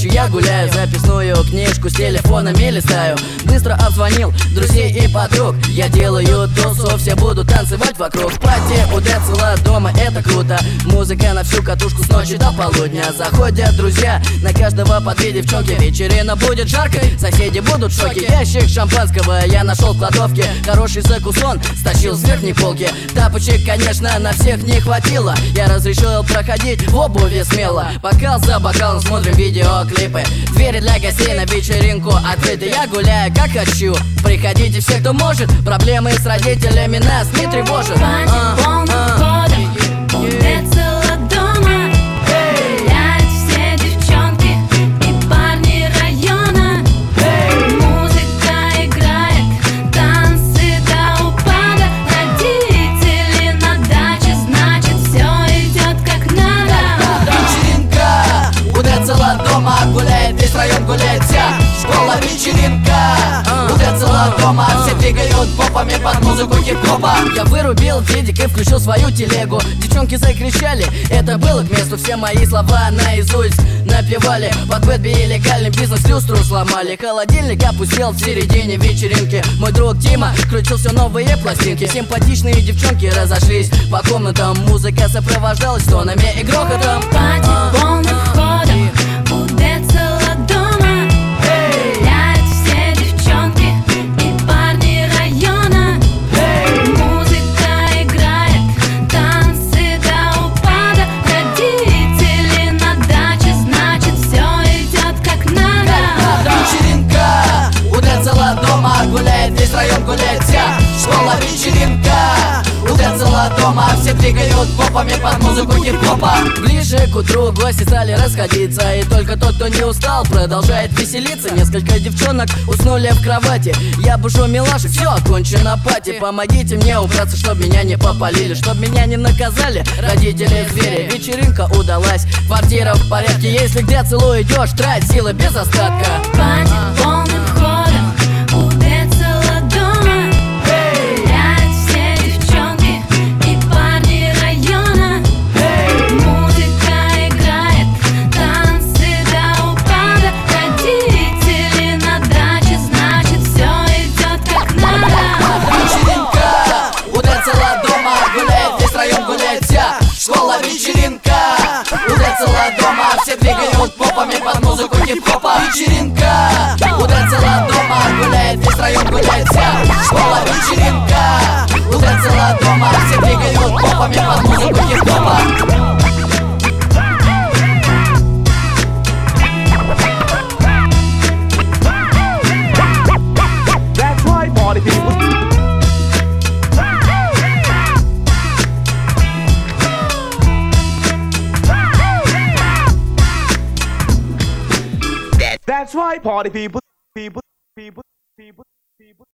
ночью я гуляю, записную книжку с телефонами листаю. Быстро обзвонил друзей и подруг, я делаю тусу, все будут танцевать вокруг. Пати у Децела дома, это круто. Музыка на всю катушку с ночи до полудня. Заходят друзья, на каждого по две девчонки. Вечерина будет жаркой, соседи будут в шоке. Ящик шампанского я нашел в кладовке. Хороший закусон стащил с верхней полки. Тапочек, конечно, на всех не хватило. Я разрешил проходить в обуви смело. Бокал за бокалом смотрим видеоклипы. Двери для гостей на вечеринку открыты. Я гуляю как хочу, приходите все, кто может. Проблемы с родителями нас не тревожат. Пати полным ходом у Децела дома. Гуляют все девчонки и парни района. Музыка играет, танцы до упада. Родители на даче, значит все идет как надо. Вечеринка у Децела дома, гуляет весь район, гуляет вся школа. Вечеринка у Децела дома, все двигают попами под музыку хип-хопа. Я вырубил дедик и включил свою телегу. Девчонки закричали, это было к месту. Все мои слова наизусть напевали. Под бэт били легальный бизнес, люстру сломали. Холодильник опустел в середине вечеринки. Мой друг Дима крутил все новые пластинки. Симпатичные девчонки разошлись по комнатам. Музыка сопровождалась тонами и грохотом. Пати полным ходом у Децела дома. Гуляют все девчонки и парни района. Музыка играет, танцы до упада. Родители на даче, значит все идет как надо. Вечеринка у Децела дома, гуляет весь район, гуляет вся школа. Вечеринка у Децела дома, все двигают попами под музыку хип-хопа. Ближе к утру гости стали расходиться, и только тот, кто не устал, продолжает веселиться. Несколько девчонок уснули в кровати. Я бушу милаши, все окончено пати. Помогите мне убраться, чтоб меня не попалили, чтоб меня не наказали родители звери. Вечеринка удалась, квартира в порядке. Если к Децелу идешь, трать силы без остатка. Пати полным ходом у Децела дома. Гуляют все девчонки и парни района. Музыка играет, танцы до упада. Родители на даче, значит все идет как надо. Вечеринка у Децела дома, гуляет весь район, гуляет вся школа. Вечеринка у Децела дома, все двигают попами под музыку хип-хопа. Вечеринка у Децела дома, гуляет весь район, гуляет вся школа. Вечеринка у Децела дома, все двигают попами под музыку хип-хопа. That's right, party people. That's right, party people.